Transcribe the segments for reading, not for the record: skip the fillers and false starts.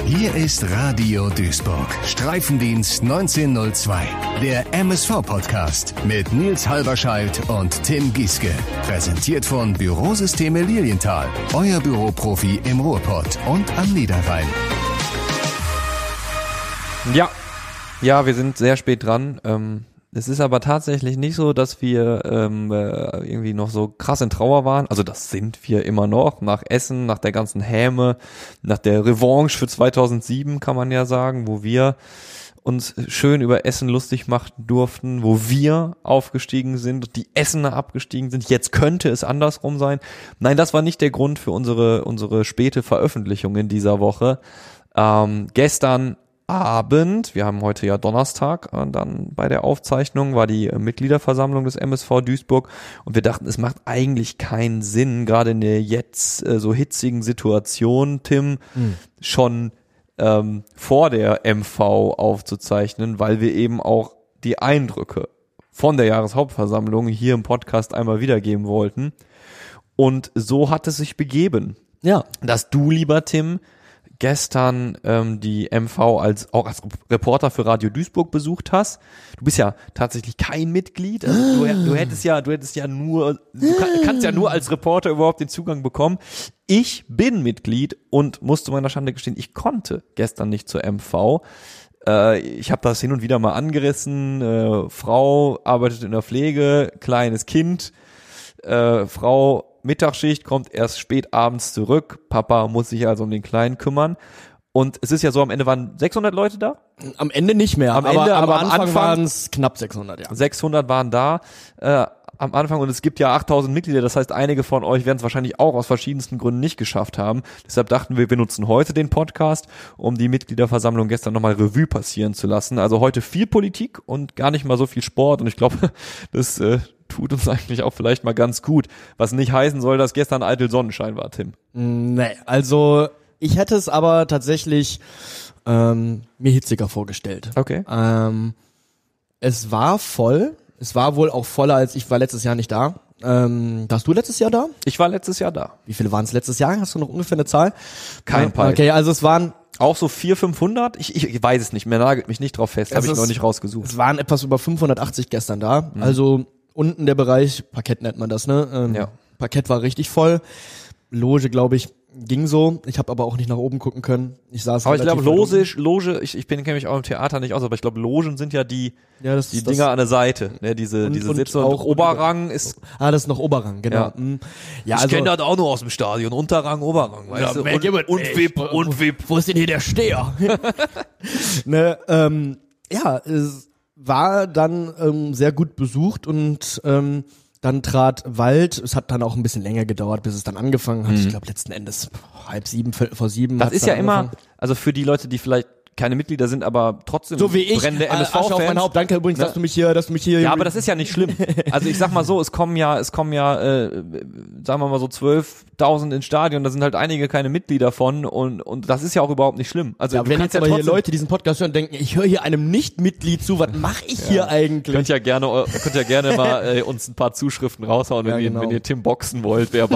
Hier ist Radio Duisburg, Streifendienst 1902, der MSV-Podcast mit Nils Halberscheidt und Tim Gieske. Präsentiert von Bürosysteme Lilienthal, euer Büroprofi im Ruhrpott und am Niederrhein. Ja, wir sind sehr spät dran. Es ist aber tatsächlich nicht so, dass wir irgendwie noch so krass in Trauer waren. Also das sind wir immer noch. Nach Essen, nach der ganzen Häme, nach der Revanche für 2007 kann man ja sagen, wo wir uns schön über Essen lustig machen durften, wo wir aufgestiegen sind und die Essener abgestiegen sind. Jetzt könnte es andersrum sein. Nein, das war nicht der Grund für unsere späte Veröffentlichung in dieser Woche. Gestern Abend, wir haben heute ja Donnerstag, und dann bei der Aufzeichnung war die Mitgliederversammlung des MSV Duisburg und wir dachten, es macht eigentlich keinen Sinn, gerade in der jetzt so hitzigen Situation, Tim, schon vor der MV aufzuzeichnen, weil wir eben auch die Eindrücke von der Jahreshauptversammlung hier im Podcast einmal wiedergeben wollten. Und so hat es sich begeben, dass du, lieber Tim, gestern die MV als Reporter für Radio Duisburg besucht hast. Du bist ja tatsächlich kein Mitglied. Also du kannst ja nur als Reporter überhaupt den Zugang bekommen. Ich bin Mitglied und muss zu meiner Schande gestehen, ich konnte gestern nicht zur MV. Ich habe das hin und wieder mal angerissen. Frau arbeitet in der Pflege, kleines Kind, Frau Mittagsschicht, kommt erst spät abends zurück. Papa muss sich also um den Kleinen kümmern. Und es ist ja so, am Ende waren 600 Leute da? Am Ende nicht mehr, aber am Anfang waren es knapp 600, ja. 600 waren da am Anfang und es gibt ja 8000 Mitglieder. Das heißt, einige von euch werden es wahrscheinlich auch aus verschiedensten Gründen nicht geschafft haben. Deshalb dachten wir nutzen heute den Podcast, um die Mitgliederversammlung gestern nochmal Revue passieren zu lassen. Also heute viel Politik und gar nicht mal so viel Sport. Und ich glaube, das tut uns eigentlich auch vielleicht mal ganz gut. Was nicht heißen soll, dass gestern eitel Sonnenschein war, Tim. Nee, also ich hätte es aber tatsächlich mir hitziger vorgestellt. Okay. Es war voll. Es war wohl auch voller, als ich war letztes Jahr nicht da. Warst du letztes Jahr da? Ich war letztes Jahr da. Wie viele waren es letztes Jahr? Hast du noch ungefähr eine Zahl? Kein Peil. Okay, also es waren auch so 400, 500? Ich weiß es nicht mehr, nagelt mich nicht drauf fest, habe ich noch nicht rausgesucht. Es waren etwas über 580 gestern da, also unten der Bereich, Parkett nennt man das, ne? Ja. Parkett war richtig voll, Loge, glaube ich, ging so. Ich habe aber auch nicht nach oben gucken können. Ich saß. Aber ich glaube, Loge, ich kenne mich auch im Theater nicht aus, aber ich glaube, Logen sind ja die Dinger an der Seite, ne, diese Sitze und auch ist. Das ist noch Oberrang, genau. Ja, ich kenne das auch nur aus dem Stadion, Unterrang, Oberrang, weißt du? Und VIP. Wo ist denn hier der Steher? Ne, es war dann sehr gut besucht und dann trat Wald, es hat dann auch ein bisschen länger gedauert, bis es dann angefangen hat. Ich glaube letzten Endes 6:30, 6:45. Das ist ja immer, also für die Leute, die vielleicht keine Mitglieder sind, aber trotzdem so wie ich, brennende MSV-Fans. Asche auf mein Haupt, danke übrigens, dass du mich hier. Ja, aber das ist ja nicht schlimm. Also ich sag mal so, es kommen ja, sagen wir mal so 12.000 ins Stadion, da sind halt einige keine Mitglieder von und das ist ja auch überhaupt nicht schlimm. Also ja, wenn jetzt aber hier Leute diesen Podcast hören und denken, ich höre hier einem Nicht-Mitglied zu, was mache ich hier eigentlich? Könnt ja gerne mal uns ein paar Zuschriften raushauen, wenn ihr Tim boxen wollt, wer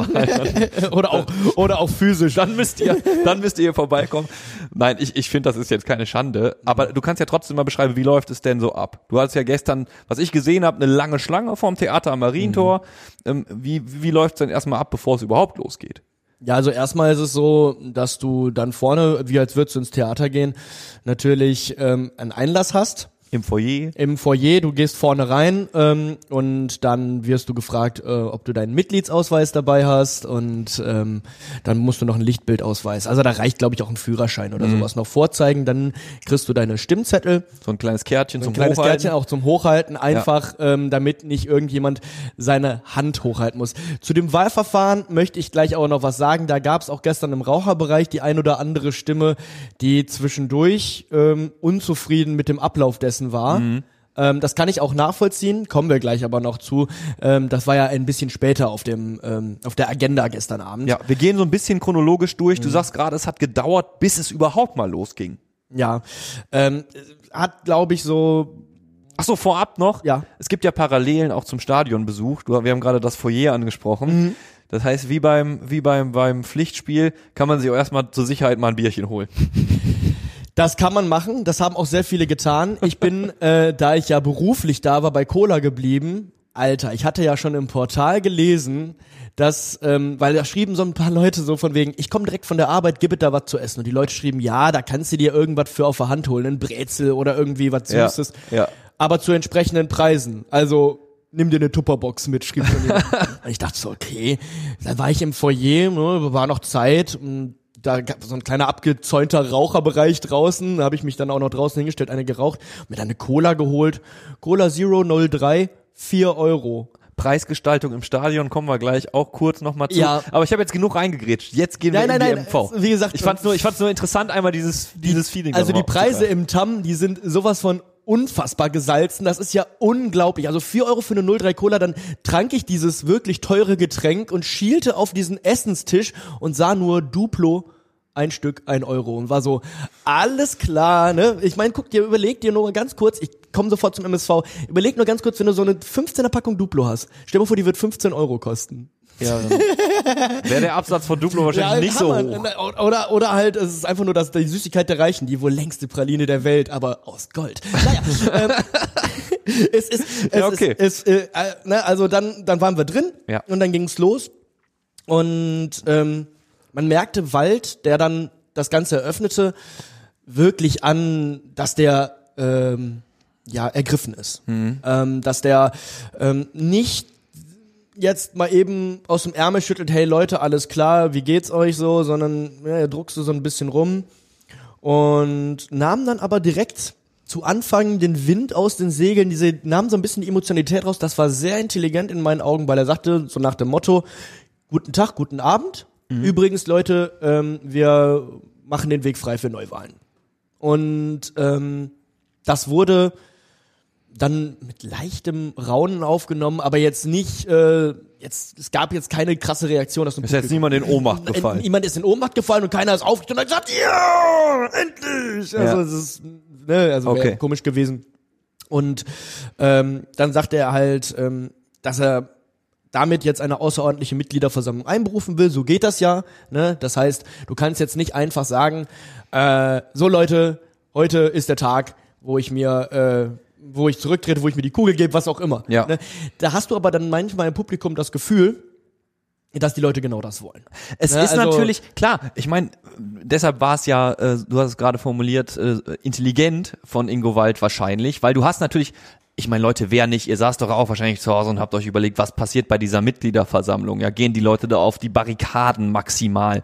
oder auch physisch. Dann müsst ihr vorbeikommen. Nein, ich finde, das ist jetzt keine Schande, aber du kannst ja trotzdem mal beschreiben, wie läuft es denn so ab? Du hattest ja gestern, was ich gesehen habe, eine lange Schlange vorm Theater am Marientor. Wie läuft es denn erstmal ab, bevor es überhaupt losgeht? Ja, also erstmal ist es so, dass du dann vorne, wie als würdest du ins Theater gehen, natürlich einen Einlass hast. Im Foyer? Im Foyer, du gehst vorne rein und dann wirst du gefragt, ob du deinen Mitgliedsausweis dabei hast und dann musst du noch einen Lichtbildausweis. Also da reicht, glaube ich, auch ein Führerschein oder sowas noch vorzeigen. Dann kriegst du deine Stimmzettel. So ein kleines Kärtchen zum Hochhalten. Kärtchen auch zum Hochhalten, einfach damit nicht irgendjemand seine Hand hochhalten muss. Zu dem Wahlverfahren möchte ich gleich auch noch was sagen. Da gab es auch gestern im Raucherbereich die ein oder andere Stimme, die zwischendurch unzufrieden mit dem Ablauf dessen war. Das kann ich auch nachvollziehen, kommen wir gleich aber noch zu. Das war ja ein bisschen später auf der Agenda gestern Abend. Ja, wir gehen so ein bisschen chronologisch durch. Du sagst gerade, es hat gedauert, bis es überhaupt mal losging. Ja, hat, glaube ich, so... Ach so, vorab noch. Ja. Es gibt ja Parallelen auch zum Stadionbesuch. Wir haben gerade das Foyer angesprochen. Das heißt, wie beim Pflichtspiel kann man sich auch erstmal zur Sicherheit mal ein Bierchen holen. Das kann man machen, das haben auch sehr viele getan. Ich bin, da ich ja beruflich da war, bei Cola geblieben. Alter, ich hatte ja schon im Portal gelesen, dass, weil da schrieben so ein paar Leute so von wegen, ich komme direkt von der Arbeit, gib it da was zu essen. Und die Leute schrieben, ja, da kannst du dir irgendwas für auf der Hand holen, ein Brezel oder irgendwie was Süßes. Ja. Aber zu entsprechenden Preisen. Also, nimm dir eine Tupperbox mit, schrieb von mir. Ich dachte so, okay. Dann war ich im Foyer, ne, war noch Zeit, da gab es so ein kleiner abgezäunter Raucherbereich draußen, da habe ich mich dann auch noch draußen hingestellt, eine geraucht, mir dann eine Cola geholt. Cola Zero 03, 4 Euro. Preisgestaltung im Stadion kommen wir gleich auch kurz nochmal zu. Ja. Aber ich habe jetzt genug reingegrätscht. Jetzt gehen wir in die MV. Wie gesagt, ich fand's nur interessant, einmal dieses Feeling. Also die Preise im TAM, die sind sowas von unfassbar gesalzen. Das ist ja unglaublich. Also 4 Euro für eine 03 Cola, dann trank ich dieses wirklich teure Getränk und schielte auf diesen Essenstisch und sah nur Duplo, ein Stück, 1 Euro und war so, alles klar, ne? Ich meine, überleg dir nur ganz kurz, ich komme sofort zum MSV, überleg nur ganz kurz, wenn du so eine 15er Packung Duplo hast, stell dir mal vor, die wird 15 Euro kosten. Ja, wäre der Absatz von Duplo wahrscheinlich nicht so hoch. Oder halt, es ist einfach nur die Süßigkeit der Reichen, die wohl längste Praline der Welt, aber aus Gold. Naja, also dann waren wir drin und dann ging's los und man merkte Wald, der dann das Ganze eröffnete, wirklich an, dass der ergriffen ist. Dass der nicht jetzt mal eben aus dem Ärmel schüttelt, hey Leute, alles klar, wie geht's euch so, sondern er druckste so ein bisschen rum und nahm dann aber direkt zu Anfang den Wind aus den Segeln, nahm so ein bisschen die Emotionalität raus, das war sehr intelligent in meinen Augen, weil er sagte, so nach dem Motto, guten Tag, guten Abend, übrigens Leute, wir machen den Weg frei für Neuwahlen. Und das wurde dann mit leichtem Raunen aufgenommen, aber jetzt nicht, es gab jetzt keine krasse Reaktion aus dem Publikum. Ist jetzt niemand in Ohnmacht gefallen. Niemand ist in Ohnmacht gefallen und keiner ist aufgestanden und hat gesagt, ja, endlich! Also, es ist, wäre komisch gewesen. Und, dann sagte er halt, dass er damit jetzt eine außerordentliche Mitgliederversammlung einberufen will, so geht das ja, ne? Das heißt, du kannst jetzt nicht einfach sagen, so Leute, heute ist der Tag, wo ich zurücktrete, wo ich mir die Kugel gebe, was auch immer. Ja. Ne? Da hast du aber dann manchmal im Publikum das Gefühl, dass die Leute genau das wollen. Es ist natürlich, klar, ich meine, deshalb war es ja, du hast es gerade formuliert, intelligent von Ingo Wald wahrscheinlich, weil du hast natürlich, ich meine, Leute, wer nicht, ihr saßt doch auch wahrscheinlich zu Hause und habt euch überlegt, was passiert bei dieser Mitgliederversammlung, ja, gehen die Leute da auf die Barrikaden maximal,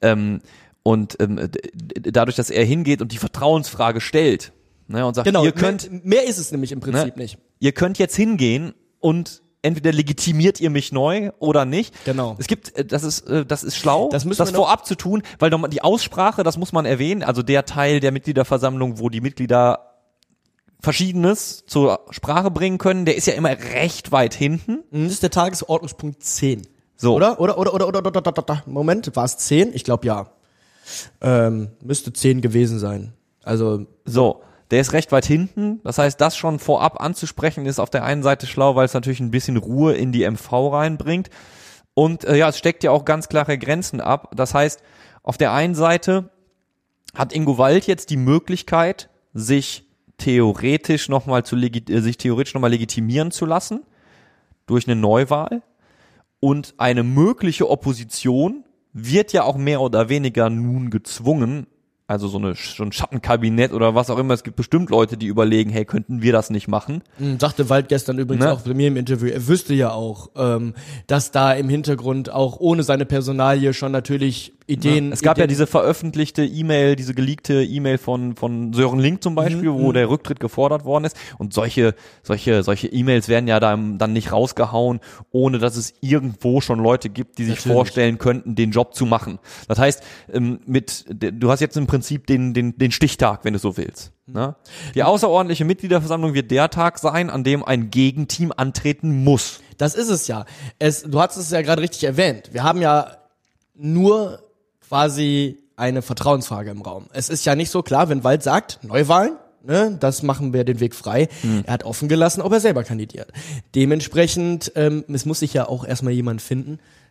dadurch, dass er hingeht und die Vertrauensfrage stellt, ne, und sagt, genau, ihr könnt, mehr ist es nämlich im Prinzip nicht. Ihr könnt jetzt hingehen und entweder legitimiert ihr mich neu oder nicht. Genau. Es gibt, das ist schlau, das vorab zu tun, weil die Aussprache, das muss man erwähnen, also der Teil der Mitgliederversammlung, wo die Mitglieder Verschiedenes zur Sprache bringen können, der ist ja immer recht weit hinten. Das ist der Tagesordnungspunkt 10. So. Oder? Moment, war es 10? Ich glaube ja. Müsste 10 gewesen sein. Also. So. Der ist recht weit hinten. Das heißt, das schon vorab anzusprechen ist auf der einen Seite schlau, weil es natürlich ein bisschen Ruhe in die MV reinbringt. Und es steckt ja auch ganz klare Grenzen ab. Das heißt, auf der einen Seite hat Ingo Wald jetzt die Möglichkeit, sich theoretisch nochmal legitimieren zu lassen durch eine Neuwahl. Und eine mögliche Opposition wird ja auch mehr oder weniger nun gezwungen, also so ein Schattenkabinett oder was auch immer. Es gibt bestimmt Leute, die überlegen, hey, könnten wir das nicht machen? Sagte Wald gestern übrigens auch bei mir im Interview. Er wüsste ja auch, dass da im Hintergrund auch ohne seine Personalie schon natürlich Ideen. Es gab ja diese veröffentlichte E-Mail, diese geleakte E-Mail von Sören Link zum Beispiel, wo der Rücktritt gefordert worden ist. Und solche E-Mails werden ja dann nicht rausgehauen, ohne dass es irgendwo schon Leute gibt, die sich vorstellen könnten, den Job zu machen. Das heißt, du hast jetzt im Prinzip den Stichtag, wenn du so willst. Ne? Die außerordentliche Mitgliederversammlung wird der Tag sein, an dem ein Gegenteam antreten muss. Das ist es ja. Du hast es ja gerade richtig erwähnt. Wir haben ja nur quasi eine Vertrauensfrage im Raum. Es ist ja nicht so klar, wenn Wald sagt, Neuwahlen, ne, das machen wir den Weg frei. Er hat offen gelassen, ob er selber kandidiert. Dementsprechend, es muss sich ja auch erstmal jemand finden,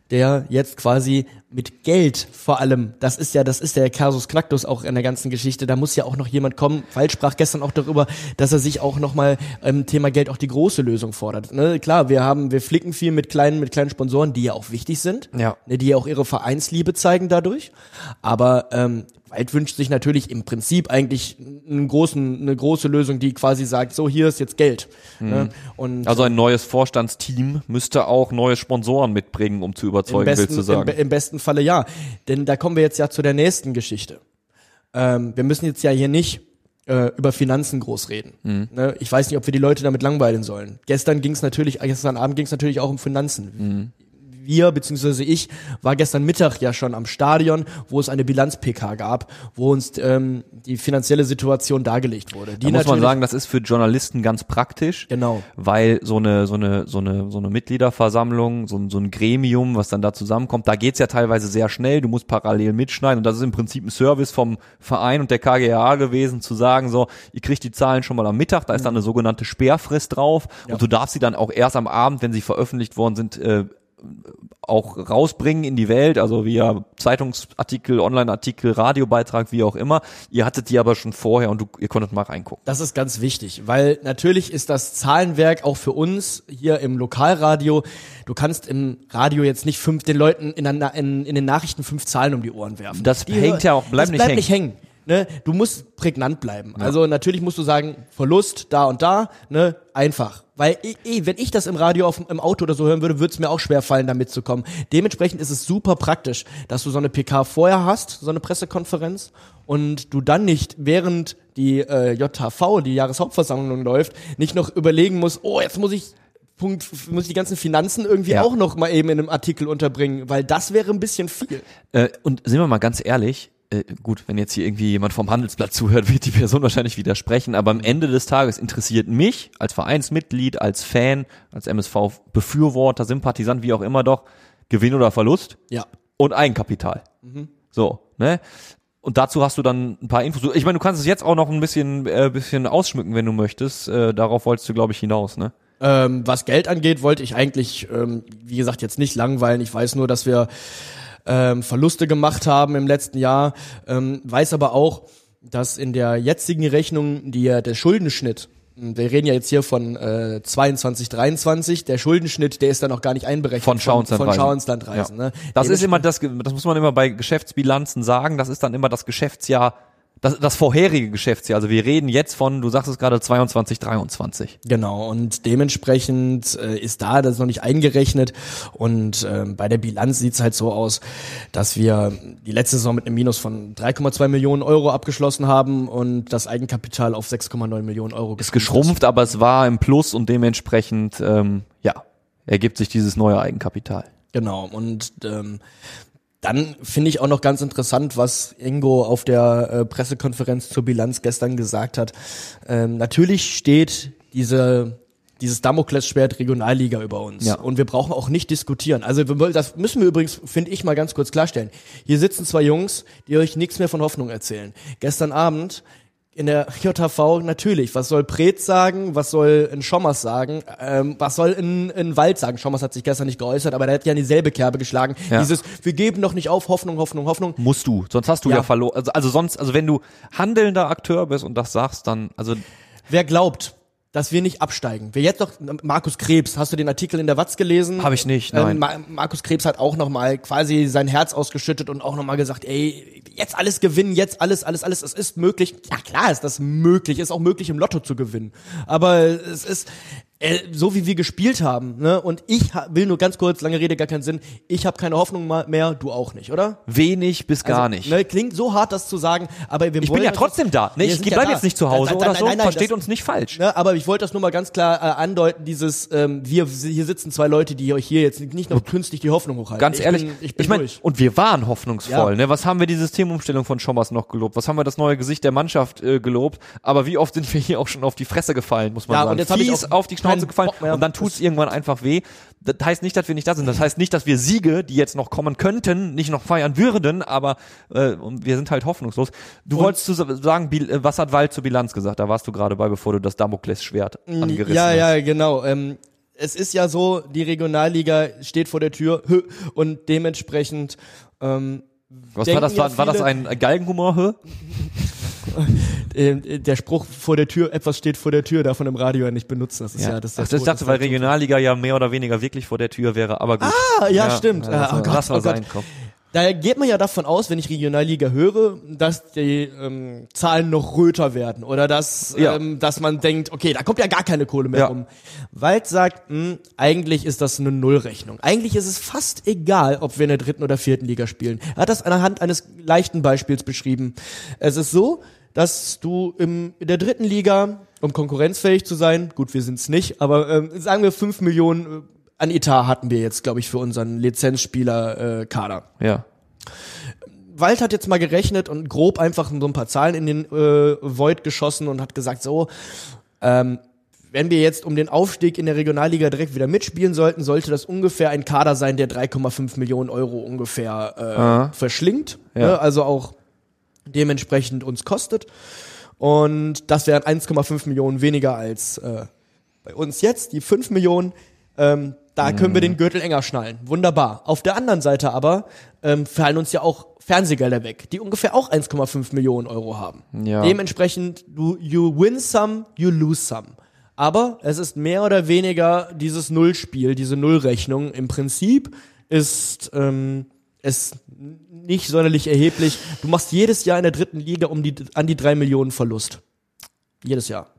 der jetzt quasi mit Geld vor allem, das ist der Casus Knacktus auch in der ganzen Geschichte, da muss ja auch noch jemand kommen, Falk sprach gestern auch darüber, dass er sich auch nochmal im Thema Geld auch die große Lösung fordert. Ne, klar, wir flicken viel mit kleinen Sponsoren, die ja auch wichtig sind, Ja. ne, die ja auch ihre Vereinsliebe zeigen dadurch, aber Wald wünscht sich natürlich im Prinzip eigentlich eine große Lösung, die quasi sagt, so, hier ist jetzt Geld. Ne? Und Also ein neues Vorstandsteam müsste auch neue Sponsoren mitbringen, um zu überzeugen, willst du sagen. Im besten Falle ja. Denn da kommen wir jetzt ja zu der nächsten Geschichte. Wir müssen jetzt ja hier nicht über Finanzen groß reden. Ne? Ich weiß nicht, ob wir die Leute damit langweilen sollen. Gestern Abend ging es natürlich auch um Finanzen. Wir, beziehungsweise ich, war gestern Mittag ja schon am Stadion, wo es eine Bilanz-PK gab, wo uns die finanzielle Situation dargelegt wurde. Da muss man sagen, das ist für Journalisten ganz praktisch. Genau. Weil so eine Mitgliederversammlung, so ein Gremium, was dann da zusammenkommt, da geht's ja teilweise sehr schnell, du musst parallel mitschneiden und das ist im Prinzip ein Service vom Verein und der KGaA gewesen, zu sagen, so, ihr kriegt die Zahlen schon mal am Mittag, da ist dann eine sogenannte Sperrfrist drauf und du darfst sie dann auch erst am Abend, wenn sie veröffentlicht worden sind, auch rausbringen in die Welt, also via Zeitungsartikel, Online-Artikel, Radiobeitrag, wie auch immer. Ihr hattet die aber schon vorher und ihr konntet mal reingucken. Das ist ganz wichtig, weil natürlich ist das Zahlenwerk auch für uns hier im Lokalradio, du kannst im Radio jetzt nicht den Leuten in den Nachrichten 5 Zahlen um die Ohren werfen. Das bleibt nicht hängen. Ne? Du musst prägnant bleiben. Ja. Also natürlich musst du sagen, Verlust da und da, ne, einfach. Weil wenn ich das im Radio im Auto oder so hören würde, würde es mir auch schwer fallen, da mitzukommen. Dementsprechend ist es super praktisch, dass du so eine PK vorher hast, so eine Pressekonferenz, und du dann nicht, während die JHV, die Jahreshauptversammlung läuft, nicht noch überlegen musst, oh, jetzt muss ich die ganzen Finanzen irgendwie auch noch mal eben in einem Artikel unterbringen, weil das wäre ein bisschen viel. Und sind wir mal ganz ehrlich, gut, wenn jetzt hier irgendwie jemand vom Handelsblatt zuhört, wird die Person wahrscheinlich widersprechen, aber am Ende des Tages interessiert mich als Vereinsmitglied, als Fan, als MSV-Befürworter, Sympathisant, wie auch immer doch, Gewinn oder Verlust und Eigenkapital. So, ne? Und dazu hast du dann ein paar Infos. Ich meine, du kannst es jetzt auch noch ein bisschen ausschmücken, wenn du möchtest. Darauf wolltest du, glaube ich, hinaus, ne? Was Geld angeht, wollte ich eigentlich, wie gesagt, jetzt nicht langweilen. Ich weiß nur, dass wir Verluste gemacht haben im letzten Jahr, weiß aber auch, dass in der jetzigen Rechnung der Schuldenschnitt, wir reden ja jetzt hier von 22, 23, der Schuldenschnitt, der ist dann noch gar nicht einberechnet von Schauinslandreisen. Ja. Ne? Das ist immer das muss man immer bei Geschäftsbilanzen sagen, das ist dann immer das Geschäftsjahr, das vorherige Geschäftsjahr. Also wir reden jetzt von, du sagst es gerade, 22, 23. Genau, und dementsprechend ist da das noch nicht eingerechnet und bei der Bilanz sieht's halt so aus, dass wir die letzte Saison mit einem Minus von 3,2 Millionen Euro abgeschlossen haben und das Eigenkapital auf 6,9 Millionen Euro ist geschrumpft, aber es war im Plus und dementsprechend, ergibt sich dieses neue Eigenkapital. Genau, und dann finde ich auch noch ganz interessant, was Ingo auf der Pressekonferenz zur Bilanz gestern gesagt hat. Natürlich steht dieses Damoklesschwert Regionalliga über uns. Ja. Und wir brauchen auch nicht diskutieren. Also das müssen wir übrigens, finde ich, mal ganz kurz klarstellen. Hier sitzen 2 Jungs, die euch nichts mehr von Hoffnung erzählen. Gestern Abend in der JHV natürlich, was soll Preetz sagen, was soll ein Schommers sagen, was soll ein Wald sagen. Schommers hat sich gestern nicht geäußert, aber der hat ja in dieselbe Kerbe geschlagen. Ja. Wir geben noch nicht auf, Hoffnung. Musst du, sonst hast du ja verloren. Also wenn du handelnder Akteur bist und das sagst, dann, also. Wer glaubt, dass wir nicht absteigen? Wir jetzt doch, Markus Krebs, hast du den Artikel in der Watz gelesen? Habe ich nicht, nein. Markus Krebs hat auch nochmal quasi sein Herz ausgeschüttet und auch nochmal gesagt, ey, jetzt alles gewinnen, jetzt alles, es ist möglich. Ja klar ist das möglich, ist auch möglich im Lotto zu gewinnen. Aber es ist so wie wir gespielt haben, ne? Und ich will nur ganz kurz, lange Rede, gar keinen Sinn, ich habe keine Hoffnung mehr, du auch nicht, oder? Wenig bis gar nicht. Ne, klingt so hart, das zu sagen, aber wir ich bin ja trotzdem da. Ne, ich bleib jetzt nicht zu Hause oder so, versteht uns nicht falsch. Ne, aber ich wollte das nur mal ganz klar andeuten, hier sitzen 2 Leute, die euch hier jetzt nicht noch künstlich die Hoffnung hochhalten. Ganz ehrlich, ich meine, und wir waren hoffnungsvoll, ne? Was haben wir die Systemumstellung von Schommers noch gelobt? Was haben wir das neue Gesicht der Mannschaft gelobt? Aber wie oft sind wir hier auch schon auf die Fresse gefallen, muss man sagen. Und jetzt fies auf die Schnauze gefallen und dann tut's irgendwann einfach weh. Das heißt nicht, dass wir nicht da sind. Das heißt nicht, dass wir Siege, die jetzt noch kommen könnten, nicht noch feiern würden, aber wir sind halt hoffnungslos. Du wolltest sagen, was hat Wald zur Bilanz gesagt? Da warst du gerade bei, bevor du das Damoklesschwert angerissen hast. Ja, genau. es ist ja so, die Regionalliga steht vor der Tür und dementsprechend Was war das? War das ein Galgenhumor? Der Spruch vor der Tür, etwas steht vor der Tür, darf man im Radio ja nicht benutzen. Das ist ja das. Ich dachte, weil Regionalliga ja mehr oder weniger wirklich vor der Tür wäre, aber gut. Ja, stimmt. Oh Gott. Da geht man ja davon aus, wenn ich Regionalliga höre, dass die Zahlen noch röter werden oder dass man denkt, okay, da kommt ja gar keine Kohle mehr rum. Wald sagt, eigentlich ist das eine Nullrechnung. Eigentlich ist es fast egal, ob wir in der 3. oder 4. Liga spielen. Er hat das anhand eines leichten Beispiels beschrieben. Es ist so, dass du in der 3. Liga, um konkurrenzfähig zu sein, gut, wir sind's nicht, aber sagen wir 5 Millionen an Etat hatten wir jetzt, glaube ich, für unseren Lizenzspieler-Kader. Ja. Wald hat jetzt mal gerechnet und grob einfach so ein paar Zahlen in den Void geschossen und hat gesagt, so, wenn wir jetzt um den Aufstieg in der Regionalliga direkt wieder mitspielen sollten, sollte das ungefähr ein Kader sein, der 3,5 Millionen Euro ungefähr verschlingt. Ja. Ne? Also auch dementsprechend uns kostet. Und das wären 1,5 Millionen weniger als bei uns jetzt, die 5 Millionen. Da können wir den Gürtel enger schnallen. Wunderbar. Auf der anderen Seite aber fallen uns ja auch Fernsehgelder weg, die ungefähr auch 1,5 Millionen Euro haben. Ja. Dementsprechend, you win some, you lose some. Aber es ist mehr oder weniger dieses Nullspiel, diese Nullrechnung. Im Prinzip ist es nicht sonderlich erheblich. Du machst jedes Jahr in der 3. Liga an die 3 Millionen Verlust. Jedes Jahr.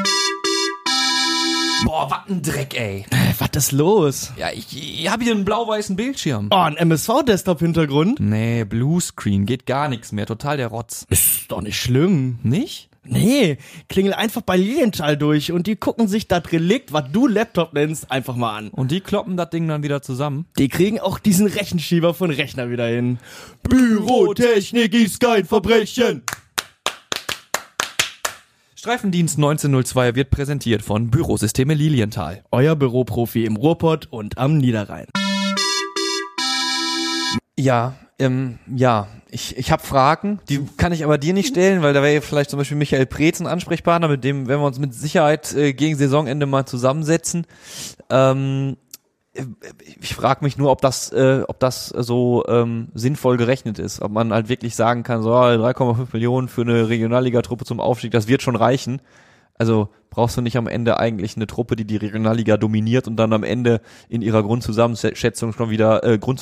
Boah, was ein Dreck, ey. Was ist los? Ja, ich habe hier einen blau-weißen Bildschirm. Oh, ein MSV-Desktop-Hintergrund? Nee, Bluescreen, geht gar nichts mehr, total der Rotz. Ist doch nicht schlimm. Nicht? Nee, klingel einfach bei Lilienthal durch und die gucken sich das Relikt, was du Laptop nennst, einfach mal an. Und die kloppen das Ding dann wieder zusammen? Die kriegen auch diesen Rechenschieber von Rechner wieder hin. Bürotechnik ist kein Verbrechen. Streifendienst 1902 wird präsentiert von Bürosysteme Lilienthal. Euer Büroprofi im Ruhrpott und am Niederrhein. Ja, ich habe Fragen, die kann ich aber dir nicht stellen, weil da wäre vielleicht zum Beispiel Michael Preetz ein Ansprechpartner, mit dem werden wir uns mit Sicherheit gegen Saisonende mal zusammensetzen. Ich frage mich nur, ob das so sinnvoll gerechnet ist, ob man halt wirklich sagen kann, so 3,5 Millionen für eine Regionalliga-Truppe zum Aufstieg, das wird schon reichen. Also brauchst du nicht am Ende eigentlich eine Truppe, die Regionalliga dominiert und dann am Ende in ihrer Grundzusammensetzung schon wieder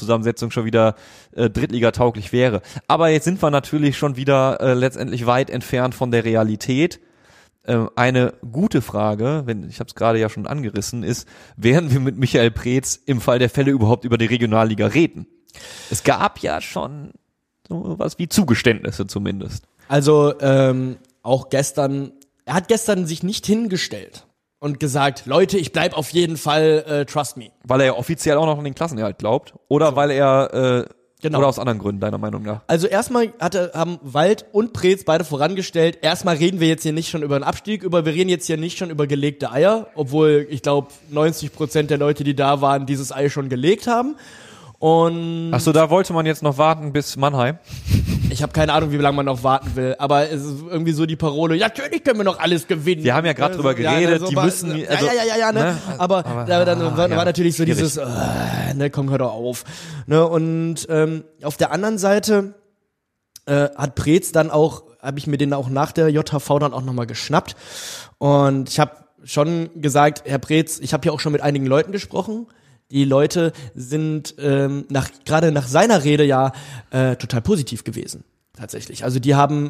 Drittliga-tauglich wäre. Aber jetzt sind wir natürlich schon wieder letztendlich weit entfernt von der Realität. Eine gute Frage, ich habe es gerade ja schon angerissen, ist, werden wir mit Michael Preetz im Fall der Fälle überhaupt über die Regionalliga reden? Es gab ja schon so was wie Zugeständnisse zumindest. Also auch gestern, er hat gestern sich nicht hingestellt und gesagt, Leute, ich bleib auf jeden Fall, trust me. Weil er ja offiziell auch noch an den Klassenerhalt glaubt oder so. Weil er Genau. Oder aus anderen Gründen, deiner Meinung nach? Also erstmal haben Wald und Preetz beide vorangestellt, erstmal reden wir jetzt hier nicht schon über einen Abstieg, wir reden jetzt hier nicht schon über gelegte Eier, obwohl ich glaube 90% der Leute, die da waren, dieses Ei schon gelegt haben. Und ach so, da wollte man jetzt noch warten bis Mannheim? Ich habe keine Ahnung, wie lange man noch warten will, aber es ist irgendwie so die Parole, ja, natürlich können wir noch alles gewinnen. Wir haben ja gerade drüber geredet, so die müssen... Also, ne? Aber dann war natürlich so schwierig. Dieses, komm, hör doch auf. Ne? Und auf der anderen Seite hat Preetz dann auch, habe ich mir den auch nach der JHV dann auch nochmal geschnappt und ich habe schon gesagt, Herr Preetz, ich habe hier auch schon mit einigen Leuten gesprochen. Die Leute sind gerade nach seiner Rede ja total positiv gewesen, tatsächlich. Also die haben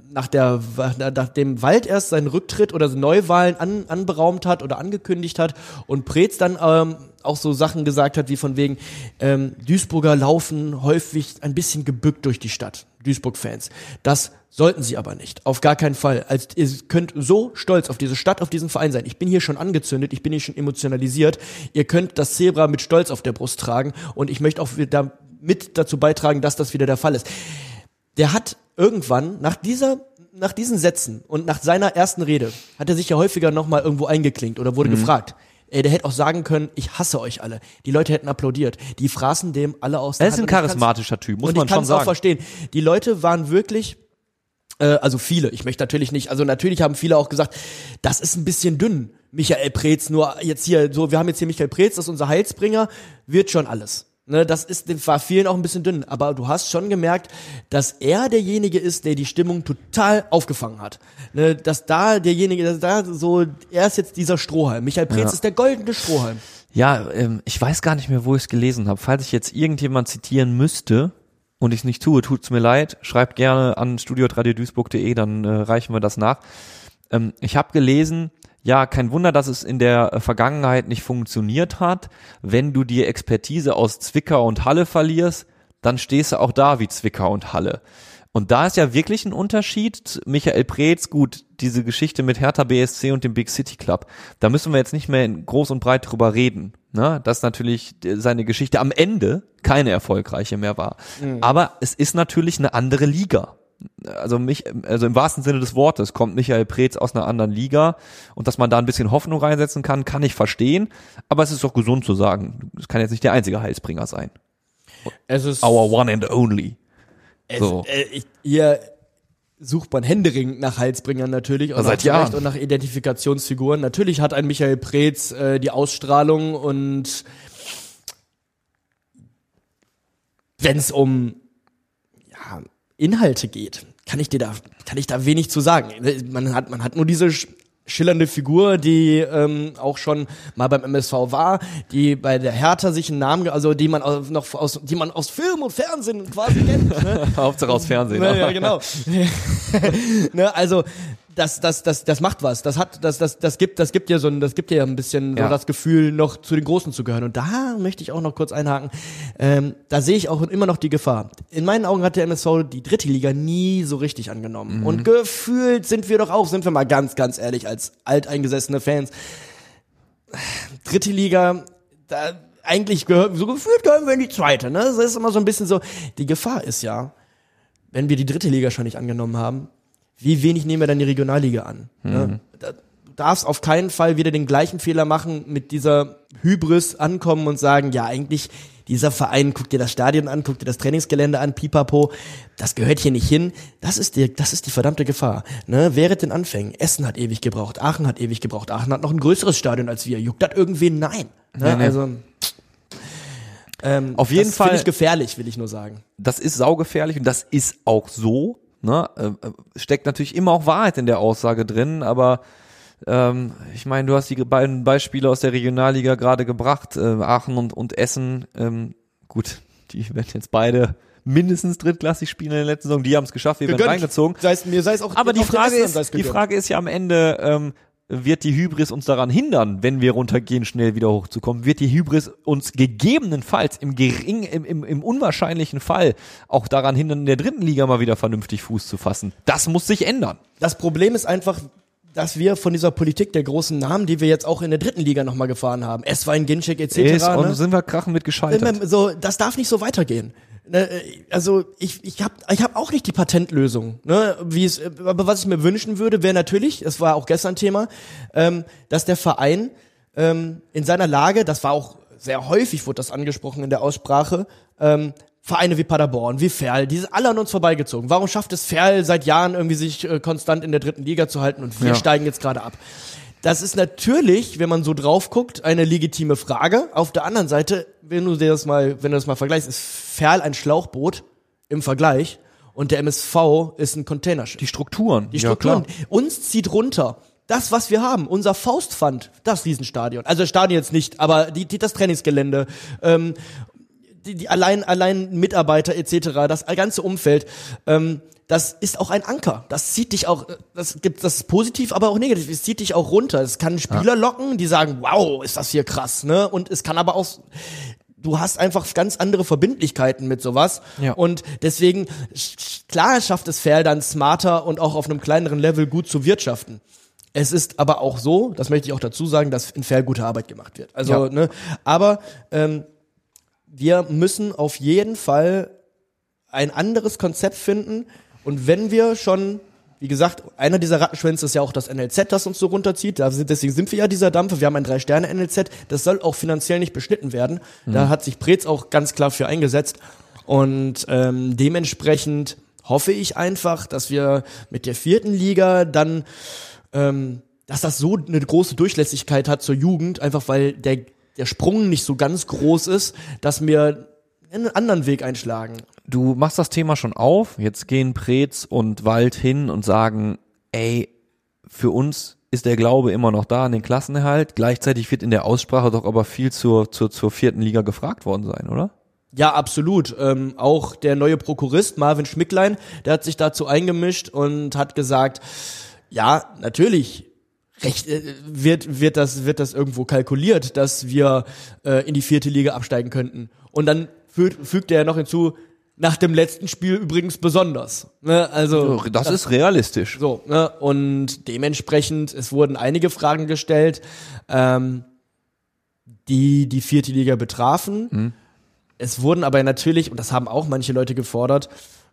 nachdem Wald erst seinen Rücktritt oder Neuwahlen anberaumt hat oder angekündigt hat und Preetz dann auch so Sachen gesagt hat, wie von wegen Duisburger laufen häufig ein bisschen gebückt durch die Stadt, Duisburg-Fans. Das sollten sie aber nicht, auf gar keinen Fall. Also ihr könnt so stolz auf diese Stadt, auf diesen Verein sein. Ich bin hier schon angezündet, ich bin hier schon emotionalisiert. Ihr könnt das Zebra mit Stolz auf der Brust tragen und ich möchte auch mit dazu beitragen, dass das wieder der Fall ist. Der hat irgendwann nach diesen Sätzen und nach seiner ersten Rede hat er sich ja häufiger nochmal irgendwo eingeklinkt oder wurde gefragt. Der hätte auch sagen können, ich hasse euch alle. Die Leute hätten applaudiert. Die fraßen dem alle aus der Hand. Er ist ein charismatischer Typ, muss man schon sagen. Und ich kann es auch verstehen. Die Leute waren wirklich, also viele, ich möchte natürlich nicht, also natürlich haben viele auch gesagt, das ist ein bisschen dünn Michael Preetz nur jetzt hier, so, wir haben jetzt hier Michael Preetz, das ist unser Heilsbringer, wird schon alles. Ne, war vielen auch ein bisschen dünn, aber du hast schon gemerkt, dass er derjenige ist, der die Stimmung total aufgefangen hat. Ne, er ist jetzt dieser Strohhalm. Michael Preetz ist der goldene Strohhalm. Ja, ich weiß gar nicht mehr, wo ich es gelesen habe. Falls ich jetzt irgendjemand zitieren müsste und ich es nicht tue, tut's mir leid. Schreibt gerne an studio@radioduisburg.de, dann reichen wir das nach. Ich habe gelesen, ja, kein Wunder, dass es in der Vergangenheit nicht funktioniert hat. Wenn du die Expertise aus Zwickau und Halle verlierst, dann stehst du auch da wie Zwickau und Halle. Und da ist ja wirklich ein Unterschied. Michael Preetz, gut, diese Geschichte mit Hertha BSC und dem Big City Club, da müssen wir jetzt nicht mehr groß und breit drüber reden, ne? Dass natürlich seine Geschichte am Ende keine erfolgreiche mehr war. Mhm. Aber es ist natürlich eine andere Liga. Also im wahrsten Sinne des Wortes kommt Michael Preetz aus einer anderen Liga und dass man da ein bisschen Hoffnung reinsetzen kann ich verstehen, aber es ist doch gesund zu sagen, es kann jetzt nicht der einzige Heilsbringer sein. Es ist our one and only. Hier sucht man händeringend nach Heilsbringern natürlich und seit Jahren und nach Identifikationsfiguren. Natürlich hat ein Michael Preetz die Ausstrahlung und wenn es um Inhalte geht, kann ich da wenig zu sagen. Man hat nur diese schillernde Figur, die auch schon mal beim MSV war, die bei der Hertha sich einen Namen, also die man aus Film und Fernsehen quasi kennt. Ne? Hauptsache aus Fernsehen. Ja, genau. Ne, also das macht was. Das gibt dir ja ein bisschen so das Gefühl, noch zu den Großen zu gehören. Und da möchte ich auch noch kurz einhaken. Da sehe ich auch immer noch die Gefahr. In meinen Augen hat der MSV die dritte Liga nie so richtig angenommen. Mhm. Und gefühlt sind wir mal ganz, ganz ehrlich, als alteingesessene Fans. Dritte Liga, da eigentlich gehören wir in die zweite, ne? Das ist immer so ein bisschen so. Die Gefahr ist ja, wenn wir die dritte Liga schon nicht angenommen haben, wie wenig nehmen wir dann die Regionalliga an? Ne? Du darfst auf keinen Fall wieder den gleichen Fehler machen, mit dieser Hybris ankommen und sagen, ja, eigentlich, dieser Verein, guck dir das Stadion an, guck dir das Trainingsgelände an, pipapo, das gehört hier nicht hin. Das ist die verdammte Gefahr. Ne? Während den Anfängen, Essen hat ewig gebraucht, Aachen hat ewig gebraucht, Aachen hat noch ein größeres Stadion als wir. Juckt das irgendwen? Nein. Ne? Nee. Also auf jeden Fall finde ich gefährlich, will ich nur sagen. Das ist saugefährlich und das ist auch so. Ne, steckt natürlich immer auch Wahrheit in der Aussage drin, aber ich meine, du hast die beiden Beispiele aus der Regionalliga gerade gebracht, Aachen und Essen, gut, die werden jetzt beide mindestens drittklassig spielen in der letzten Saison, die haben es geschafft, wir werden reingezogen. Aber die Frage ist ja am Ende, wird die Hybris uns daran hindern, wenn wir runtergehen, schnell wieder hochzukommen? Wird die Hybris uns gegebenenfalls im unwahrscheinlichen Fall auch daran hindern, in der dritten Liga mal wieder vernünftig Fuß zu fassen? Das muss sich ändern. Das Problem ist einfach, dass wir von dieser Politik der großen Namen, die wir jetzt auch in der dritten Liga nochmal gefahren haben, Eswein, Ginczek etc. Und sind wir krachen mit gescheitert. So, das darf nicht so weitergehen. Also ich hab auch nicht die Patentlösung, ne? Aber was ich mir wünschen würde, wäre natürlich, das war auch gestern Thema, dass der Verein in seiner Lage, das war auch sehr häufig, wurde das angesprochen in der Aussprache, Vereine wie Paderborn, wie Ferl, die sind alle an uns vorbeigezogen. Warum schafft es Ferl seit Jahren irgendwie sich konstant in der dritten Liga zu halten und wir steigen jetzt gerade ab? Das ist natürlich, wenn man so drauf guckt, eine legitime Frage. Auf der anderen Seite, wenn du das mal vergleichst, ist Ferl ein Schlauchboot im Vergleich und der MSV ist ein Containerschiff. Die Strukturen. Ja, klar. Uns zieht runter. Das, was wir haben, unser Faustpfand, das Riesenstadion. Also das Stadion jetzt nicht, aber das Trainingsgelände, die allein Mitarbeiter etc., das ganze Umfeld, das ist auch ein Anker. Das zieht dich auch, das ist positiv, aber auch negativ. Es zieht dich auch runter. Es kann Spieler locken, die sagen, wow, ist das hier krass, ne? Und es kann aber auch, du hast einfach ganz andere Verbindlichkeiten mit sowas. Ja. Und deswegen, klar schafft es Ferl dann smarter und auch auf einem kleineren Level gut zu wirtschaften. Es ist aber auch so, das möchte ich auch dazu sagen, dass in Ferl gute Arbeit gemacht wird. Also, ne? Aber, wir müssen auf jeden Fall ein anderes Konzept finden. Und wenn wir schon, wie gesagt, einer dieser Rattenschwänze ist ja auch das NLZ, das uns so runterzieht. Deswegen sind wir ja dieser Dampfer. Wir haben ein 3-Sterne-NLZ. Das soll auch finanziell nicht beschnitten werden. Da hat sich Preetz auch ganz klar für eingesetzt. Und dementsprechend hoffe ich einfach, dass wir mit der 4. Liga dann dass das so eine große Durchlässigkeit hat zur Jugend, einfach weil der Sprung nicht so ganz groß ist, dass wir einen anderen Weg einschlagen. Du machst das Thema schon auf, jetzt gehen Preetz und Wald hin und sagen, ey, für uns ist der Glaube immer noch da an den Klassenerhalt, gleichzeitig wird in der Aussprache doch aber viel zur 4. Liga gefragt worden sein, oder? Ja, absolut. Auch der neue Prokurist Marvin Schmicklein, der hat sich dazu eingemischt und hat gesagt, ja, natürlich wird das irgendwo kalkuliert, dass wir in die 4. Liga absteigen könnten. Und dann fügt er noch hinzu, nach dem letzten Spiel übrigens besonders. Ne? Also das ist realistisch. So, ne? Und dementsprechend, es wurden einige Fragen gestellt, die 4. Liga betrafen. Es wurden aber natürlich, und das haben auch manche Leute gefordert,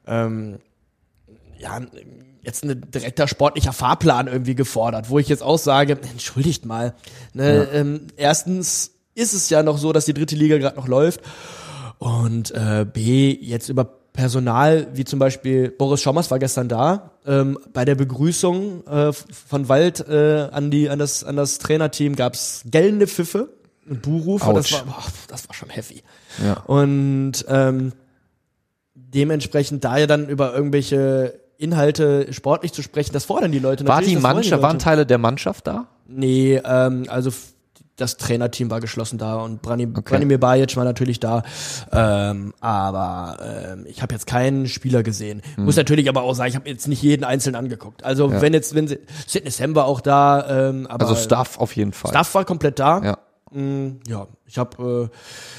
jetzt ein direkter sportlicher Fahrplan irgendwie gefordert, wo ich jetzt auch sage, entschuldigt mal, ne, erstens ist es ja noch so, dass die 3. Liga gerade noch läuft und B, jetzt über Personal, wie zum Beispiel Boris Schommers war gestern da, bei der Begrüßung von Wald an das Trainerteam gab's gellende Pfiffe und Buhrufe, das war schon heavy. Ja. Und dementsprechend da ja dann über irgendwelche Inhalte sportlich zu sprechen, das fordern die Leute natürlich. Waren Teile der Mannschaft da? Nee, also das Trainerteam war geschlossen da und Branimir Bajic war natürlich da, aber ich habe jetzt keinen Spieler gesehen. Muss natürlich aber auch sagen, ich habe jetzt nicht jeden einzeln angeguckt. Also wenn Sidney Sam war auch da, aber also Staff auf jeden Fall. Staff war komplett da. Ja. Ja, ich habe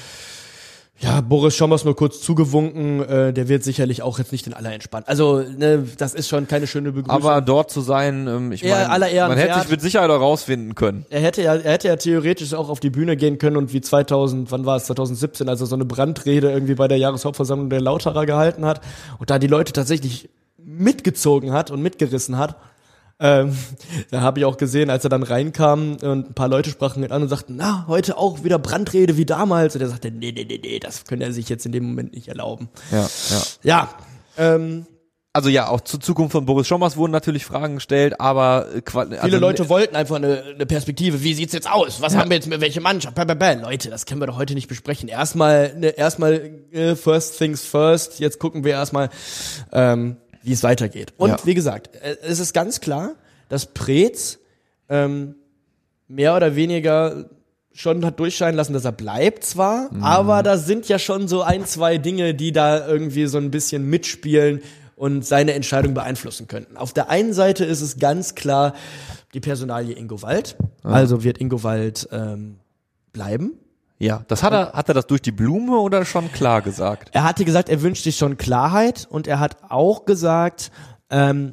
Boris Schommers nur kurz zugewunken, der wird sicherlich auch jetzt nicht in aller entspannt. Also, ne, das ist schon keine schöne Begrüßung. Aber dort zu sein, ich meine, man hätte sich mit Sicherheit auch rausfinden können. Er hätte ja theoretisch auch auf die Bühne gehen können und wie 2017, also so eine Brandrede irgendwie bei der Jahreshauptversammlung der Lauterer gehalten hat und da die Leute tatsächlich mitgezogen hat und mitgerissen hat. Da habe ich auch gesehen, als er dann reinkam und ein paar Leute sprachen ihn an und sagten, na, heute auch wieder Brandrede wie damals. Und er sagte, nee, das könnte er sich jetzt in dem Moment nicht erlauben. Ja. Also ja, auch zur Zukunft von Boris Schommers wurden natürlich Fragen gestellt, aber viele Leute wollten einfach eine Perspektive. Wie sieht's jetzt aus? Was haben wir jetzt mit welche Mannschaft? Leute, das können wir doch heute nicht besprechen. Erstmal first things first. Jetzt gucken wir erstmal, wie es weitergeht. Und wie gesagt, es ist ganz klar, dass Preetz mehr oder weniger schon hat durchscheinen lassen, dass er bleibt zwar, aber da sind ja schon so 1, 2 Dinge, die da irgendwie so ein bisschen mitspielen und seine Entscheidung beeinflussen könnten. Auf der einen Seite ist es ganz klar die Personalie Ingo Wald. Also wird Ingo Wald bleiben. Ja, hat er das durch die Blume oder schon klar gesagt? Er hatte gesagt, er wünscht sich schon Klarheit und er hat auch gesagt, er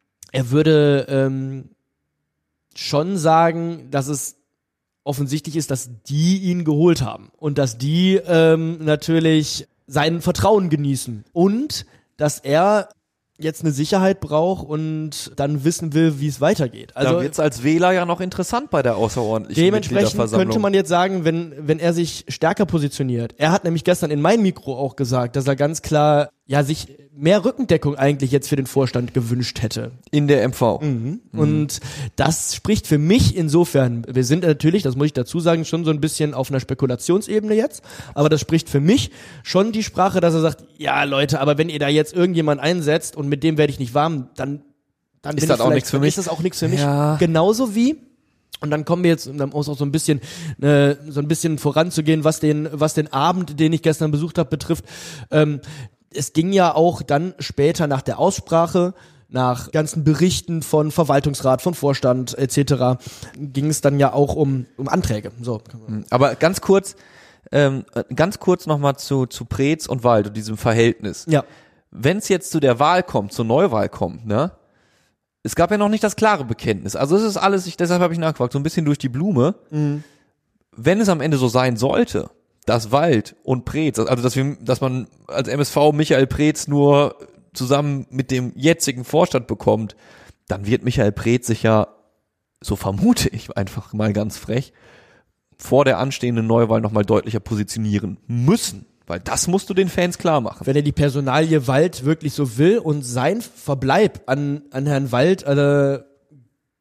würde schon sagen, dass es offensichtlich ist, dass die ihn geholt haben und dass die natürlich sein Vertrauen genießen und dass er jetzt eine Sicherheit braucht und dann wissen will, wie es weitergeht. Also da wird's als Wähler ja noch interessant bei der außerordentlichen Mitgliederversammlung. Könnte man jetzt sagen, wenn er sich stärker positioniert. Er hat nämlich gestern in mein Mikro auch gesagt, dass er ganz klar sich mehr Rückendeckung eigentlich jetzt für den Vorstand gewünscht hätte. In der MV. Und das spricht für mich insofern, wir sind natürlich, das muss ich dazu sagen, schon so ein bisschen auf einer Spekulationsebene jetzt, aber das spricht für mich schon die Sprache, dass er sagt, ja Leute, aber wenn ihr da jetzt irgendjemand einsetzt und mit dem werde ich nicht warm, dann ist das auch nichts für mich. Ist das auch nichts für mich. Ja. Genauso wie, und dann kommen wir jetzt, um auch so ein bisschen voranzugehen, was den Abend, den ich gestern besucht habe, betrifft. Es ging ja auch dann später nach der Aussprache, nach ganzen Berichten von Verwaltungsrat, von Vorstand etc. ging es dann ja auch um Anträge. So. Aber ganz kurz nochmal zu Preetz und Wald und diesem Verhältnis. Ja. Wenn es jetzt zu der Wahl kommt, zur Neuwahl kommt, ne? Es gab ja noch nicht das klare Bekenntnis. Also es ist alles, deshalb habe ich nachgefragt, so ein bisschen durch die Blume. Wenn es am Ende so sein sollte, dass Wald und Preetz, also dass man als MSV Michael Preetz nur zusammen mit dem jetzigen Vorstand bekommt, dann wird Michael Preetz sich ja, so vermute ich einfach mal ganz frech, vor der anstehenden Neuwahl nochmal deutlicher positionieren müssen. Weil das musst du den Fans klar machen. Wenn er die Personalie Wald wirklich so will und sein Verbleib an Herrn Wald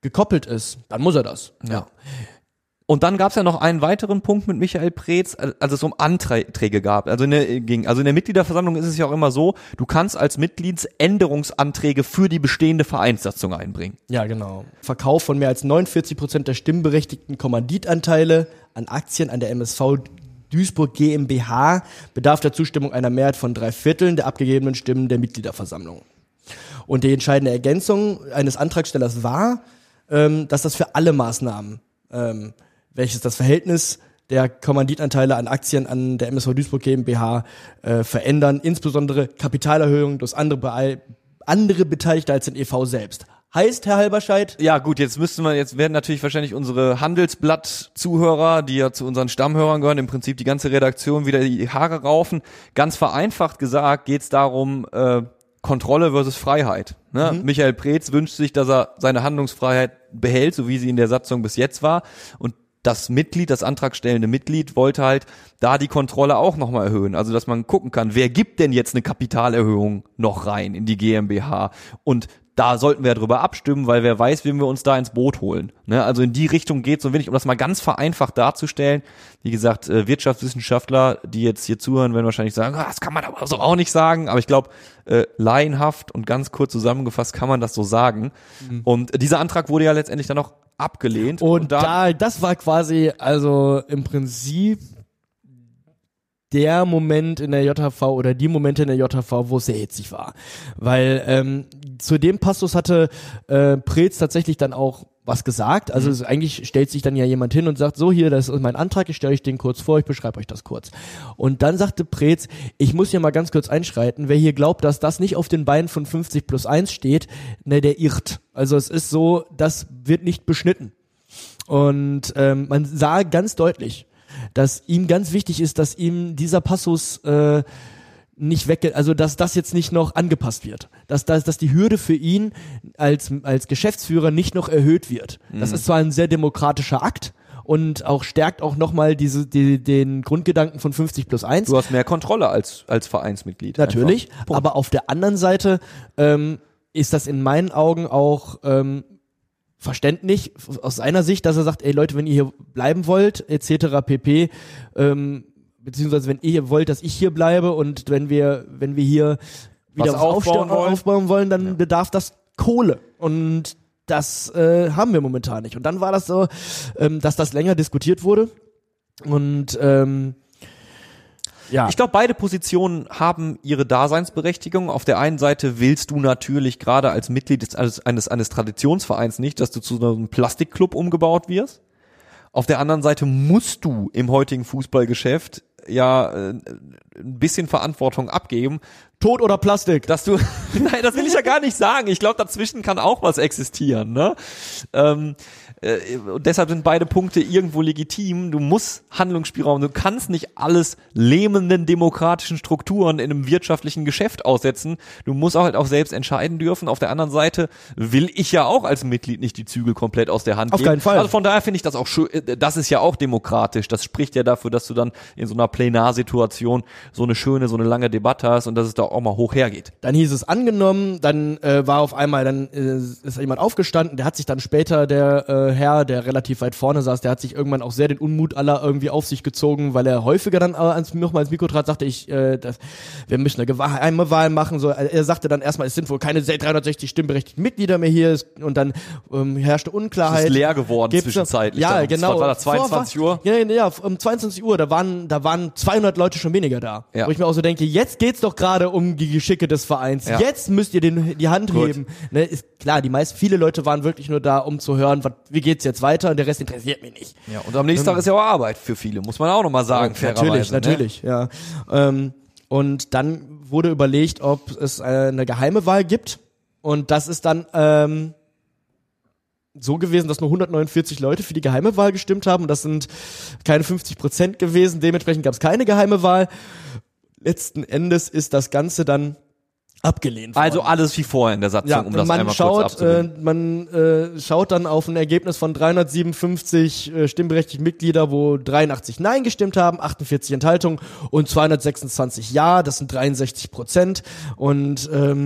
gekoppelt ist, dann muss er das. Ja. Und dann gab es ja noch einen weiteren Punkt mit Michael Preetz, als es um Anträge gab. Also in der Mitgliederversammlung ist es ja auch immer so, du kannst als Mitglied Änderungsanträge für die bestehende Vereinssatzung einbringen. Ja, genau. Verkauf von mehr als 49% der stimmberechtigten Kommanditanteile an Aktien an der MSV Duisburg GmbH bedarf der Zustimmung einer Mehrheit von 3/4 der abgegebenen Stimmen der Mitgliederversammlung. Und die entscheidende Ergänzung eines Antragstellers war, dass das für alle Maßnahmen, welches das Verhältnis der Kommanditanteile an Aktien an der MSV Duisburg GmbH verändern, insbesondere Kapitalerhöhungen durch andere Beteiligte als den e.V. selbst. Heißt, Herr Halberscheid? Ja gut, jetzt werden natürlich wahrscheinlich unsere Handelsblatt-Zuhörer, die ja zu unseren Stammhörern gehören, im Prinzip die ganze Redaktion wieder die Haare raufen. Ganz vereinfacht gesagt geht es darum, Kontrolle versus Freiheit. Ne? Michael Preetz wünscht sich, dass er seine Handlungsfreiheit behält, so wie sie in der Satzung bis jetzt war. Und das antragstellende Mitglied, wollte halt da die Kontrolle auch nochmal erhöhen. Also, dass man gucken kann, wer gibt denn jetzt eine Kapitalerhöhung noch rein in die GmbH? Und da sollten wir drüber abstimmen, weil wer weiß, wen wir uns da ins Boot holen. Ne? Also in die Richtung geht es so wenig, um das mal ganz vereinfacht darzustellen. Wie gesagt, Wirtschaftswissenschaftler, die jetzt hier zuhören, werden wahrscheinlich sagen, das kann man aber so auch nicht sagen. Aber ich glaube, laienhaft und ganz kurz zusammengefasst kann man das so sagen. Und dieser Antrag wurde ja letztendlich dann auch abgelehnt. Und das war quasi, also im Prinzip der Moment in der JHV oder die Momente in der JHV, wo es sehr hitzig war. Weil zu dem Passus hatte Preetz tatsächlich dann auch was gesagt. Also eigentlich stellt sich dann ja jemand hin und sagt, so hier, das ist mein Antrag, ich stelle euch den kurz vor, ich beschreibe euch das kurz. Und dann sagte Preetz, ich muss hier mal ganz kurz einschreiten, wer hier glaubt, dass das nicht auf den Beinen von 50+1 steht, ne, der irrt. Also es ist so, das wird nicht beschnitten. Und man sah ganz deutlich, dass ihm ganz wichtig ist, dass ihm dieser Passus nicht also dass das jetzt nicht noch angepasst wird, dass die Hürde für ihn als Geschäftsführer nicht noch erhöht wird. Das ist zwar ein sehr demokratischer Akt und auch stärkt auch nochmal den Grundgedanken von 50+1. Du hast mehr Kontrolle als Vereinsmitglied. Natürlich, aber auf der anderen Seite ist das in meinen Augen auch verständlich aus seiner Sicht, dass er sagt, ey Leute, wenn ihr hier bleiben wollt, etc. pp., beziehungsweise wenn ihr wollt, dass ich hier bleibe und wenn wir hier wieder was aufbauen wollen, dann bedarf das Kohle. Und das haben wir momentan nicht. Und dann war das so, dass das länger diskutiert wurde. Und ja. Ich glaube, beide Positionen haben ihre Daseinsberechtigung. Auf der einen Seite willst du natürlich gerade als Mitglied eines Traditionsvereins nicht, dass du zu so einem Plastikclub umgebaut wirst. Auf der anderen Seite musst du im heutigen Fußballgeschäft ja ein bisschen Verantwortung abgeben. Tod oder Plastik? Dass du, nein, das will ich ja gar nicht sagen. Ich glaube, dazwischen kann auch was existieren, ne? Und deshalb sind beide Punkte irgendwo legitim. Du musst Handlungsspielraum, du kannst nicht alles lähmenden demokratischen Strukturen in einem wirtschaftlichen Geschäft aussetzen. Du musst auch halt auch selbst entscheiden dürfen. Auf der anderen Seite will ich ja auch als Mitglied nicht die Zügel komplett aus der Hand geben. Auf keinen Fall. Also von daher finde ich das auch schön. Das ist ja auch demokratisch. Das spricht ja dafür, dass du dann in so einer Plenarsituation so eine lange Debatte hast und dass es da auch mal hoch hergeht. Dann hieß es angenommen, dann war auf einmal, ist jemand aufgestanden, der hat sich dann später, der Herr, der relativ weit vorne saß, der hat sich irgendwann auch sehr den Unmut aller irgendwie auf sich gezogen, weil er häufiger dann nochmal ins Mikro trat, sagte wir müssen eine geheime Wahl machen. So, er sagte dann erstmal, es sind wohl keine 360 stimmberechtigten Mitglieder mehr hier und dann herrschte Unklarheit. Es ist leer geworden zwischenzeitlich. Ja, genau. War das 22 Uhr? Ja, um 22 Uhr, da waren 200 Leute schon weniger da. Ja. Wo ich mir auch so denke, jetzt geht's doch gerade um die Geschicke des Vereins. Ja. Jetzt müsst ihr die Hand heben. Ne, ist klar, viele Leute waren wirklich nur da, um zu hören, wie geht's jetzt weiter, und der Rest interessiert mich nicht. Ja, und am nächsten Tag ist ja auch Arbeit für viele, muss man auch nochmal sagen, fairerweise. Natürlich, ja. Und dann wurde überlegt, ob es eine geheime Wahl gibt, und das ist dann so gewesen, dass nur 149 Leute für die geheime Wahl gestimmt haben, und das sind keine 50% gewesen, dementsprechend gab es keine geheime Wahl. Letzten Endes ist das Ganze dann abgelehnt worden. Also alles wie vorher in der Satzung, um das einmal kurz abzubilden. Man schaut dann auf ein Ergebnis von 357 stimmberechtigten Mitglieder, wo 83 Nein gestimmt haben, 48 Enthaltungen und 226 Ja, das sind 63%. Und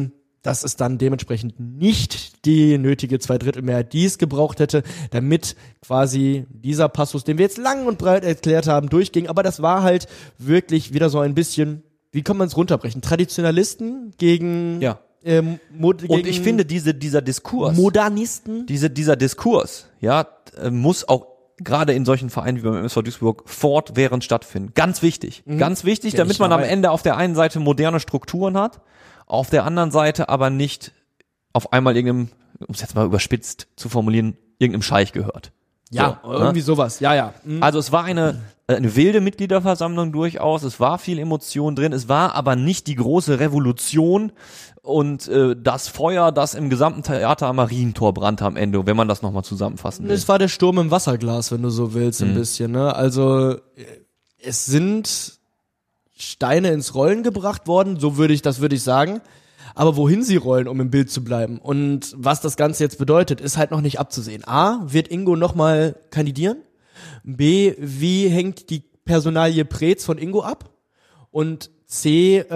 dass es dann dementsprechend nicht die nötige Zweidrittelmehrheit, die es gebraucht hätte, damit quasi dieser Passus, den wir jetzt lang und breit erklärt haben, durchging. Aber das war halt wirklich wieder so ein bisschen, wie kann man es runterbrechen? Traditionalisten gegen und ich finde, dieser Diskurs, Modernisten, dieser Diskurs, muss auch gerade in solchen Vereinen wie beim MSV Duisburg fortwährend stattfinden. Ganz wichtig, damit man am Ende auf der einen Seite moderne Strukturen hat, auf der anderen Seite aber nicht auf einmal irgendeinem, um es jetzt mal überspitzt zu formulieren, irgendeinem Scheich gehört. Ja, so, irgendwie sowas, ja. Mhm. Also es war eine wilde Mitgliederversammlung durchaus, es war viel Emotion drin, es war aber nicht die große Revolution und das Feuer, das im gesamten Theater am Marientor brannte am Ende, wenn man das nochmal zusammenfassen will. Es war der Sturm im Wasserglas, wenn du so willst, ein bisschen, ne? Also es sind Steine ins Rollen gebracht worden, würde ich sagen. Aber wohin sie rollen, um im Bild zu bleiben und was das Ganze jetzt bedeutet, ist halt noch nicht abzusehen. A, wird Ingo nochmal kandidieren? B, wie hängt die Personalie Preetz von Ingo ab? Und C,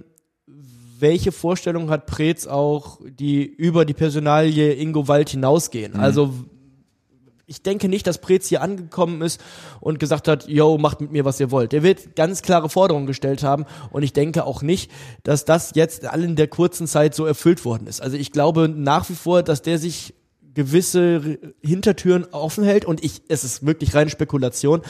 welche Vorstellungen hat Preetz auch, die über die Personalie Ingo Wald hinausgehen? Also ich denke nicht, dass Preetz hier angekommen ist und gesagt hat, yo, macht mit mir, was ihr wollt. Er wird ganz klare Forderungen gestellt haben und ich denke auch nicht, dass das jetzt all in der kurzen Zeit so erfüllt worden ist. Also ich glaube nach wie vor, dass der sich gewisse Hintertüren offen hält und es ist wirklich reine Spekulation,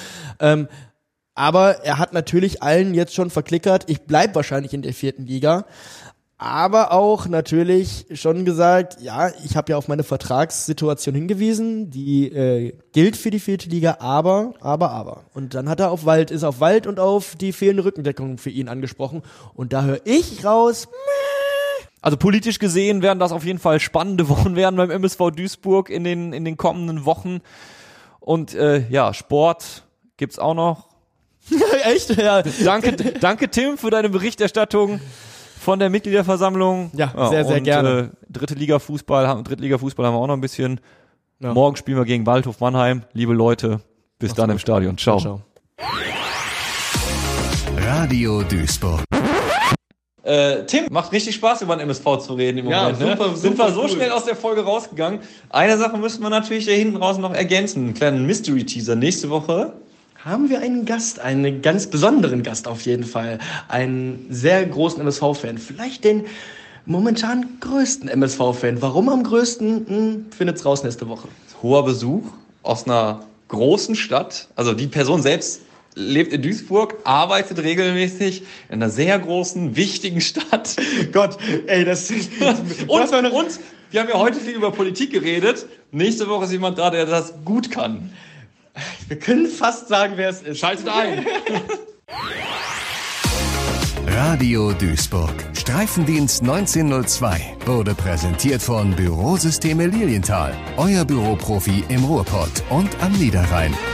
aber er hat natürlich allen jetzt schon verklickert, ich bleib wahrscheinlich in der 4. Liga, aber auch natürlich schon gesagt, ja, ich habe ja auf meine Vertragssituation hingewiesen, die gilt für die 4. Liga, aber. Und dann hat er ist auf Wald und auf die fehlende Rückendeckung für ihn angesprochen und da höre ich raus, also politisch gesehen werden das auf jeden Fall spannende Wochen werden beim MSV Duisburg in den kommenden Wochen und Sport gibt's auch noch. Echt? Ja. Danke Tim für deine Berichterstattung von der Mitgliederversammlung. Ja, sehr, sehr gerne. Dritte Liga Fußball haben wir auch noch ein bisschen. Ja. Morgen spielen wir gegen Waldhof Mannheim. Liebe Leute, bis dann im Stadion. Ciao. Radio Duisburg. Tim, macht richtig Spaß, über den MSV zu reden im Moment. Ja, super, Sind wir so cool. schnell aus der Folge rausgegangen. Eine Sache müssen wir natürlich da hinten raus noch ergänzen. Einen kleinen Mystery-Teaser. Nächste Woche haben wir einen Gast, einen ganz besonderen Gast auf jeden Fall. Einen sehr großen MSV-Fan. Vielleicht den momentan größten MSV-Fan. Warum am größten? Findet's raus nächste Woche. Hoher Besuch aus einer großen Stadt. Also die Person selbst lebt in Duisburg, arbeitet regelmäßig in einer sehr großen, wichtigen Stadt. Gott, ey, das und wir haben ja heute viel über Politik geredet. Nächste Woche ist jemand da, der das gut kann. Wir können fast sagen, wer es ist. Schaltet ein. Radio Duisburg. Streifendienst 1902 wurde präsentiert von Bürosysteme Lilienthal. Euer Büroprofi im Ruhrpott und am Niederrhein.